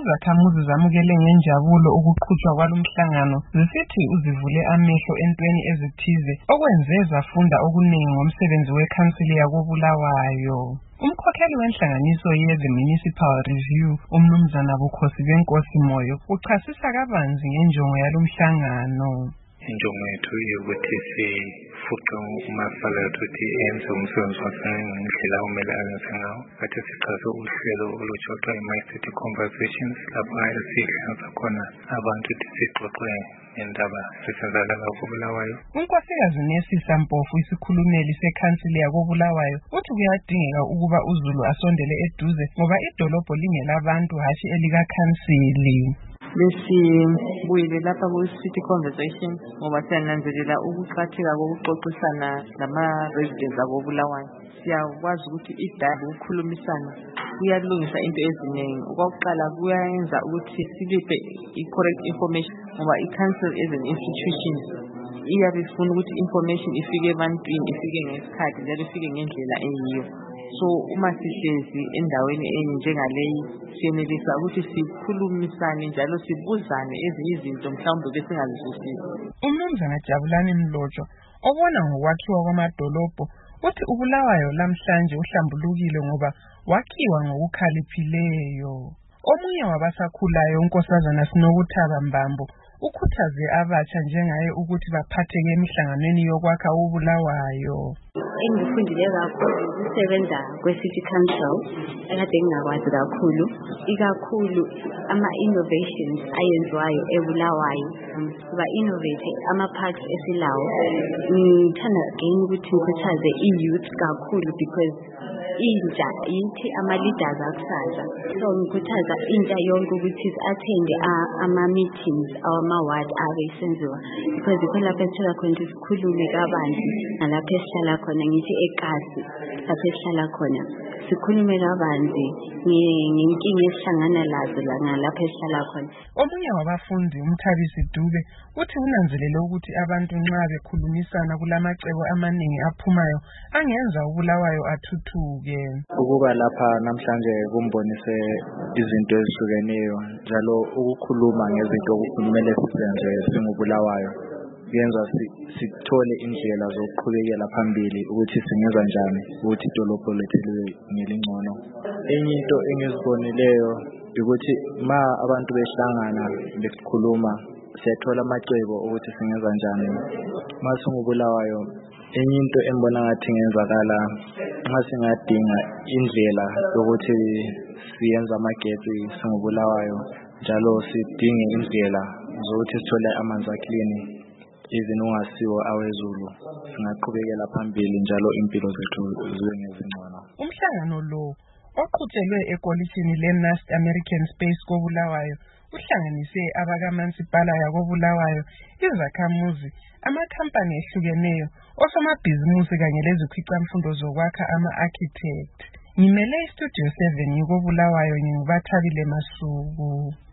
Izakhamuzi zamukele ngenjabulo ukuqhutshwa kwalomhlangano zisithi uzivule amehlo entweni ezithize okwenze zafunda okuningi ngomsebenzi wekhansili yakoBulawayo. Umkhokheli wenhlanganiso ye-The Municipal Review, umnumzana Bukhosi Benkosi Moyo, uchasisa kabanzi ngenjongo yalomhlangano. Injongo yethu yokuthi sifuqe umasipala ukuthi enze umsebenzi wakhe ngendlela okumele ayenze ngawo. Kade sichaze uhlelo olutshoxwa i-My-City Conversations lapho sihlanza khona abantu ukuthi sixoxe ngendaba esenzakala koBulawayo. uNkosikazi Nesisa Mpofu, isikhulumeli sekhansili yakoBulawayo, uthi kuyadingeka ukuba uZulu asondele eduze ngoba idolobho lingelabantu hashi elikakhansili. Besibuyile lapha ku-City Conversation ngoba siyananzelela ukuqhatheka kokuxoxisana lama-residents akoBulawayo. Siyakwazi ukuthi idaba ukukhulumisana kuyalungisa into eziningi. Okokuqala kuyayenza ukuthi siliphe i-correct information ngoba i-council as an institution iyabe ifuna ukuthi information ifike ebantwini, ifike ngesikhathi njalo ifike ngendlela eyiyo. So uma sihlezi endaweni enjengaleyi siyenelisa ukuthi sikhulumisane njalo sibuzane ezinye izinto mhlawumbe besingazizwisisi. Umnumzana Jabulani Mlotshwa obona ngokwakhiwa kwamadolobho uthi uBulawayo lamhlanje uhlambulukile ngoba wakhiwa ngokukhaliphileyo. Omunye wabasakhulayo uNkosazana Sinokuthaba Mbambo ukhuthaze abatsha njengaye ukuthi baphatheke emihlanganweni yokwakha uBulawayo. Engifundile kakhulu ukusebenza kwe-City Council ekade ngingakwazi kakhulu, ikakhulu ama-innovations ayenziwayo eBulawayo. Ba-innovate ama-parks esilawo. Ngithanda again ukuthi ngikhuthaze i-youth kakhulu because intsha yithi ama-leaders akusasa. So ngikhuthaza intsha yonke ukuthi attende ama-meetings awama-ward abe isenziwa because yikho lapho esithola khona ukuthi sikhulume kabanzi nalapho esihlala khona, ngithi ekasi lapho esihlala khona sikhulume kabanzi ngenkinga esihlangana lazo nalapho esihlala khona. Omunye wabafundi uMthabisi Dube uthi unanzelele ukuthi abantu nxa bekhulumisana kulamacebo amaningi aphumayo angenza uBulawayo athuthuke. Ukuba lapha namhlanje kumbonise izinto ezihlukeneyo njalo ukukhuluma ngezinto okumele sizenze singuBulawayo kuyenza sithole indlela zokuqhubekela phambili ukuthi singenza njani ukuthi idolobho lethu libe ngelingcono. Enye into engizibonileyo ukuthi ma abantu behlangana besikhuluma siyathola amacebo ukuthi singenza njani ma singuBulawayo. Enye into embona ngathi ngenzakala nxa singadinga indlela yokuthi siyenza amagetsi singuBulawayo njalo sidinge indlela zokuthi sithole amanzi aklini even ungasiwo awezulu, singaqhubekela phambili njalo impilo zethu zibe ngezingcono. Umhlangano lo oqhutshelwe ekolishini le-Nast American Space koBulawayo uhlanganise abakaMansipala yakoBulawayo, izakhamuzi, amakhampani ehlukeneyo, osomabhizimusi kanye lezikhwicamfundo zokwakha ama-architect. Ngimele iStudio 7 yikoBulawayo, nginguBathabile Masuku.